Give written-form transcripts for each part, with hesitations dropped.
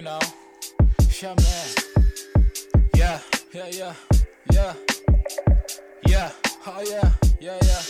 you know. Yeah, man. Yeah. Oh yeah.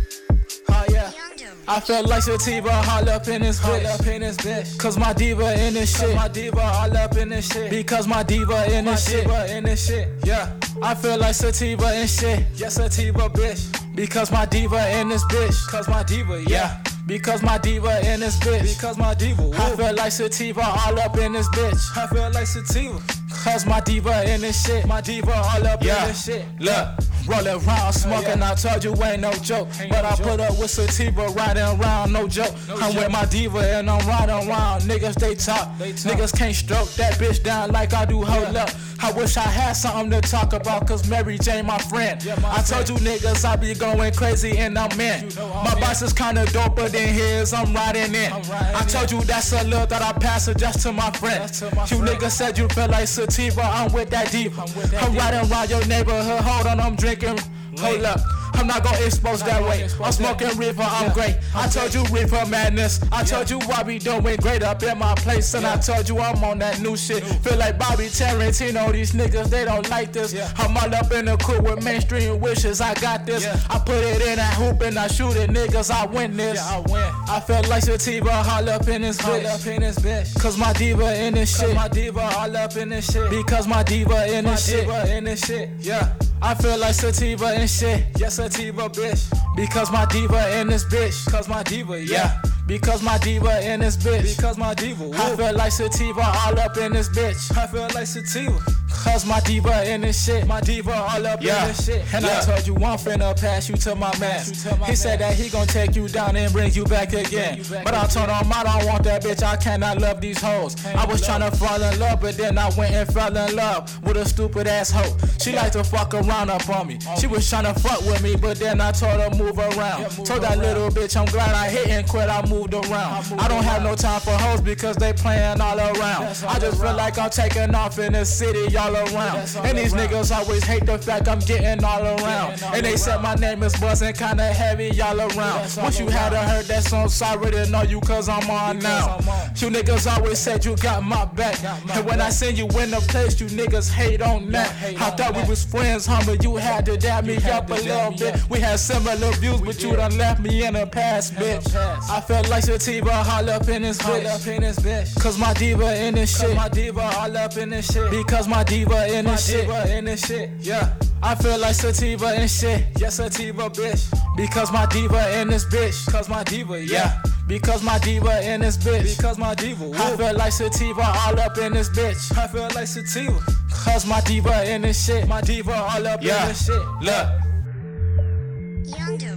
Oh yeah. I feel like Sativa all up in this bitch. Cause my diva in this shit. My diva all up in this shit. Because my diva in this shit. Yeah. I feel like Sativa and shit. Yeah, Sativa bitch. Because my diva in this bitch. Cause my diva, yeah. Because my diva in this bitch. Because my diva. I feel like Sativa all up in this bitch. I feel like Sativa. Cause my diva in this shit. My diva all up in this shit. Look. Rolling around, smoking, I told you ain't no joke. But I put up with Sativa, riding around, no joke. I'm with my diva and I'm riding around. Niggas, they talk. Niggas can't stroke that bitch down like I do. Hold up. I wish I had something to talk about, cause Mary Jane my friend. I told you niggas I be going crazy and I'm in. My boss is kinda doper than his, I'm riding in. I told you that's a look that I pass it just to my friend. You niggas said you feel like Sativa, I'm with that diva. I'm riding around your neighborhood, hold on, I'm drinking. Hold up, I'm not gonna expose that way. I'm smoking reefer, I'm great. I told you reefer madness. I told you I be doing great up in my place. And I told you I'm on that new shit. Feel like Bobby Tarantino, these niggas, they don't like this. I'm all up in the court with mainstream wishes, I got this. I put it in that hoop and I shoot it, niggas, I win this. I feel like Sativa all up in this bitch. Cause my diva in this shit. My diva all up in this shit. Because my diva in this shit. Yeah. I feel like Sativa and shit. Yes, Sativa bitch. Because my diva in this bitch. Cause my diva, yeah. Because my diva in this bitch. Because my diva. I feel like Sativa all up in this bitch. I feel like Sativa. Cause my diva in this shit. My diva all up in this shit. And I told you I'm finna pass you to my man. He said that he gon' take you down and bring you back again. But I told him I don't want that bitch, I cannot love these hoes. I was tryna fall in love, but then I went and fell in love with a stupid ass hoe. She like to fuck around up on me. She was tryna fuck with me, but then I told her move around. Told that little bitch I'm glad I hit and quit, I moved around. I don't have no time for hoes because they playing all around. I just feel like I'm taking off in the city all around. And these niggas always hate the fact I'm getting all around. And they said my name is buzzing kinda heavy all around. Wish you had heard that song, sorry to know you cause I'm on now. You niggas always said you got my back. And when I send you in the place, you niggas hate on that. I thought we was friends, homie, you had to dab me up a little bit. We had similar views, but you done left me in the past, bitch. I felt like Sativa all up in this bitch. Cause my diva in this shit. My diva all up in this shit. Because my diva in this shit. Yeah. I feel like Sativa and shit. Yes, Sativa bitch. Because my diva in this bitch. Cause my diva, yeah. Because my diva in this bitch. Because my diva. I feel like Sativa all up in this bitch. I feel like Sativa. Cause my diva in this shit. My diva all up in this shit. Look.